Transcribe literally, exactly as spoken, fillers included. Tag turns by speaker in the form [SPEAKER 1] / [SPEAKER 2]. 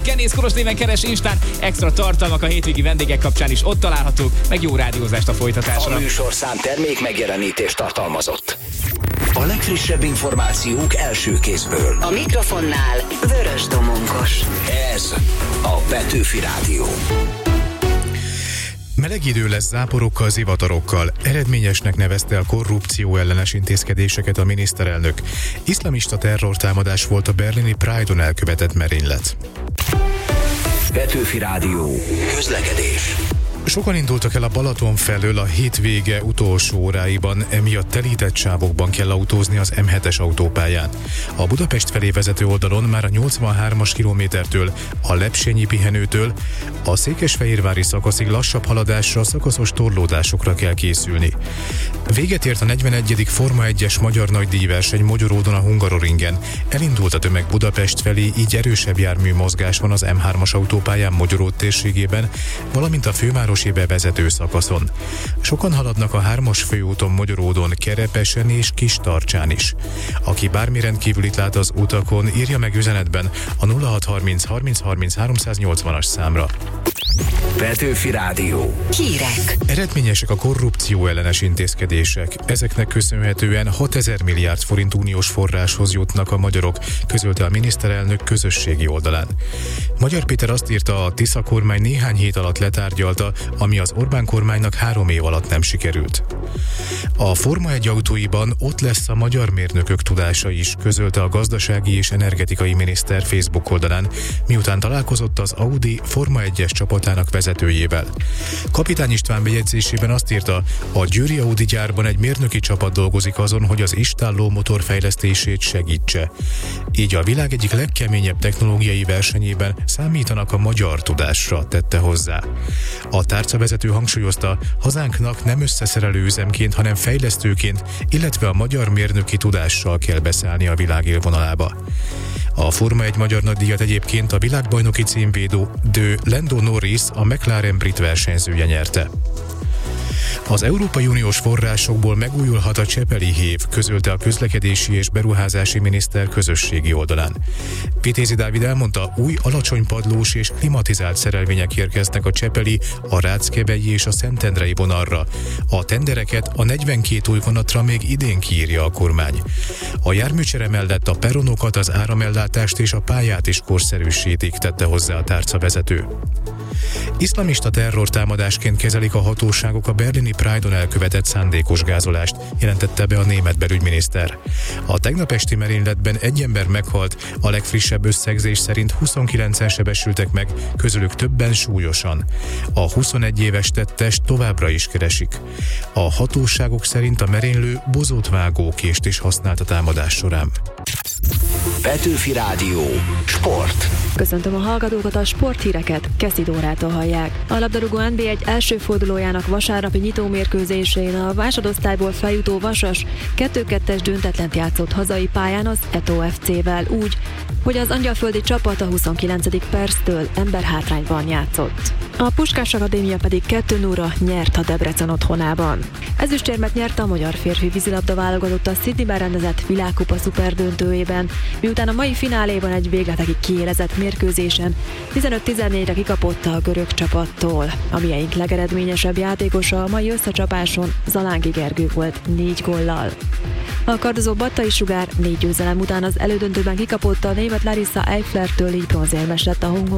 [SPEAKER 1] Kennész Koros néven keres Instán, extra tartalmak a hétvégi vendégek kapcsán is ott találhatók, meg jó rádiózást a folytatásra.
[SPEAKER 2] A műsorszám termék megjelenítést tartalmazott. A legfrissebb információk első kézből.
[SPEAKER 3] A mikrofonnál Vörös Domongos.
[SPEAKER 2] Ez a Petőfi Rádió.
[SPEAKER 4] Meleg idő lesz záporokkal, zivatarokkal. Eredményesnek nevezte a korrupció ellenes intézkedéseket a miniszterelnök. Iszlamista terrortámadás volt a berlini Pride-on elkövetett merénylet.
[SPEAKER 2] Petőfi Rádió. Közlekedés.
[SPEAKER 4] Sokan indultak el a Balaton felől a hétvége utolsó óráiban, emiatt telített sávokban kell autózni az em hetes autópályán. A Budapest felé vezető oldalon már a nyolcvanhármas kilométertől, a Lepsényi pihenőtől, a Székesfehérvári szakaszig lassabb haladásra, szakaszos torlódásokra kell készülni. Véget ért a negyvenegyedik Forma egyes magyar nagydíjverseny Mogyoródon a Hungaroringen. Elindult a tömeg Budapest felé, így erősebb jármű mozgás van az em hármas autópályán Mogyoród térségében, valamint a fővárosi bevezető szakaszon. Sokan haladnak a hármas főúton Mogyoródon, Kerepesen és Kistarcsán is. Aki bármi rendkívülit lát az utakon, írja meg üzenetben a nulla hat harminc harminc harminc háromszáznyolcvanas számra.
[SPEAKER 2] Petőfi Rádió.
[SPEAKER 3] Hírek.
[SPEAKER 4] Eredményesek a korrupció ellenes intézkedések. Ezeknek köszönhetően hatezer milliárd forint uniós forráshoz jutnak a magyarok, közölte a miniszterelnök közösségi oldalán. Magyar Péter azt írta, a Tisza kormány néhány hét alatt letárgyalta, ami az Orbán kormánynak három év alatt nem sikerült. A Forma egy autóiban ott lesz a magyar mérnökök tudása is, közölte a gazdasági és energetikai miniszter Facebook oldalán, miután találkozott az Audi Forma egyes csapatának vezetőjével. Kapitány István bejegyzésében azt írta, a győri Audi gyárban egy mérnöki csapat dolgozik azon, hogy az istálló motor fejlesztését segítse. Így a világ egyik legkeményebb technológiai versenyében számítanak a magyar tudásra, tette hozzá. A tárcavezető hangsúlyozta, hazánknak nem összeszerelő üzemként, hanem fejlesztőként, illetve a magyar mérnöki tudással kell beszállni a világ élvonalába. A Forma egy magyar nagydíjat egyébként a világbajnoki címvédő de Lando Norris, a McLaren brit versenyzője nyerte. Az Európai Uniós forrásokból megújulhat a Csepeli hév, közölte a közlekedési és beruházási miniszter közösségi oldalán. Vitézi Dávid elmondta, új alacsonypadlós és klimatizált szerelvények érkeznek a Csepeli, a Ráckevei és a Szentendrei vonalra. A tendereket a negyvenkét új vonatra még idén kiírja a kormány. A járműcsere mellett a peronokat, az áramellátást és a pályát is korszerűsítik, tette hozzá a tárcavezető. Iszlamista terrortámadásként kezelik a hatóságok a berlini Pride-on elkövetett szándékos gázolást, jelentette be a német belügyminiszter. A tegnap esti merényletben egy ember meghalt, a legfrissebb összegzés szerint huszonkilencen sebesültek meg, közülük többen súlyosan. A huszonegy éves tettest továbbra is keresik. A hatóságok szerint a merénylő bozótvágókést is használt a támadás során.
[SPEAKER 2] Petőfi Rádió. Sport.
[SPEAKER 5] Köszöntöm a hallgatókat, a sporthíreket Keszi Dórától hallják. A labdarúgó en bé egy első fordulójának vasárnapi nyitómérkőzésén a másodosztályból feljutó Vasas kettő kettes döntetlent játszott hazai pályán az Eto ef cével úgy, hogy az angyalföldi csapat a huszonkilencedik perctől emberhátrányban játszott. A Puskás Akadémia pedig kettő nulla nyert a Debrecen otthonában. Ezüstérmet nyert a magyar férfi vízilabda válogatott a Sydneyben rendezett világkupa szuperdöntőjében, miután a mai fináléban egy végletekig kiélezett mérkőzésen tizenöt tizennégyre kikapott a görög csapattól. A mieink legeredményesebb játékosa a mai összecsapáson Zalángi Gergő volt négy góllal. A kardozó Battai Sugár négy győzelem után az elődöntőben kikapott a német Larissa Eiflertől, így bronzérmes lett a